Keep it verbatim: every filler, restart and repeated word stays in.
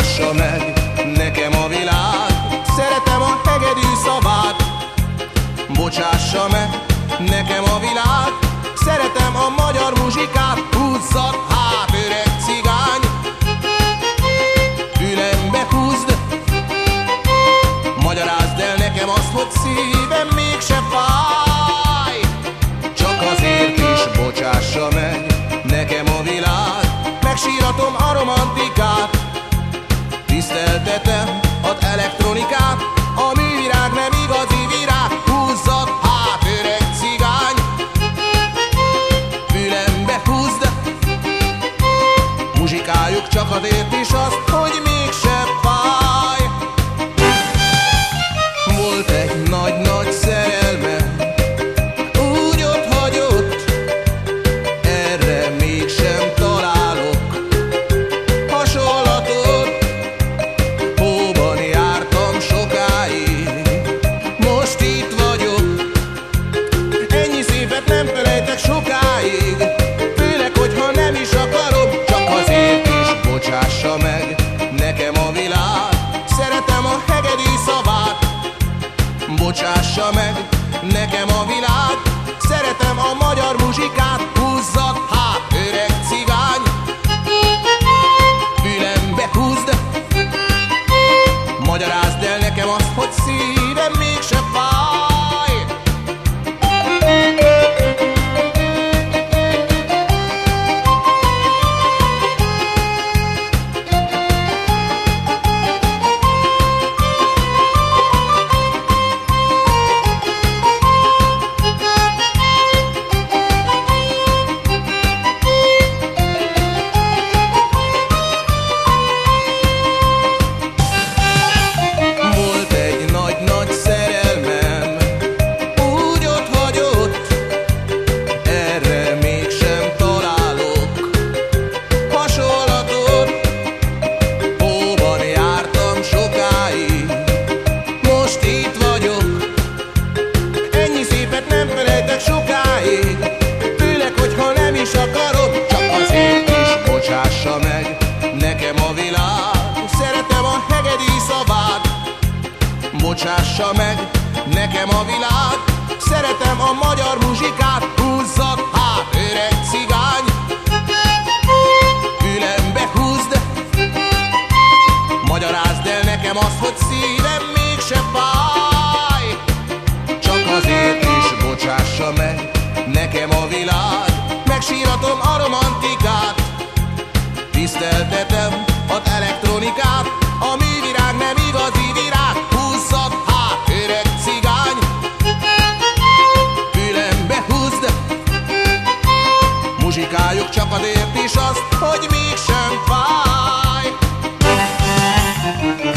bocsássa meg nekem a világ. Szeretem a hegedű szavát, bocsássa meg nekem a világ. Szeretem a magyar muzsikát, húzzad hát öreg cigány, fülembe húzd, magyarázd el nekem azt, hogy szívem mégse fáj. Csak azért is bocsássa meg nekem a világ, megsíratom a romantikát, tiszteltetem az elektronikát, a művirág nem igazi virág, húzzad hát öreg cigány, fülembe húzd, muzsikáljuk csak azért is azt, hogy mégse fáj. Volt egy nagy-nagy szerelmem, úgy ott hagyott, erre mégsem találok hasonlatot. Hóban jártam sokáig, most itt vagyok, ennyi szépet nem felejtek sokáig, főleg, hogyha nem is akarom. Csak azért is bocsássa meg nekem a világ, szeretem a hegedű szavát, bocsássa meg nekem a világ. Szeretem a magyar muzsikát, húzzad hát öreg cigány, fülembe húzd, magyarázd el nekem azt, hogy szívem mégse fáj. Sokáig, főleg, hogyha nem is akarom. Csak azért is bocsássa meg nekem a világ, szeretem a hegedű szavát, bocsássa meg nekem a világ. Szeretem a magyar muzsikát, húzzad hát öreg cigány, fülembe húzd, magyarázd el nekem azt, hogy szívem mégse fáj. Csak azért is bocsássa meg nekem a világ, megsíratom a romantikát, tiszteltetem az elektronikát, a művirág nem igazi virág, húzzad hát öreg cigány, fülembe húzd, muzsikáljuk csak azért is azt, hogy mégsem fáj.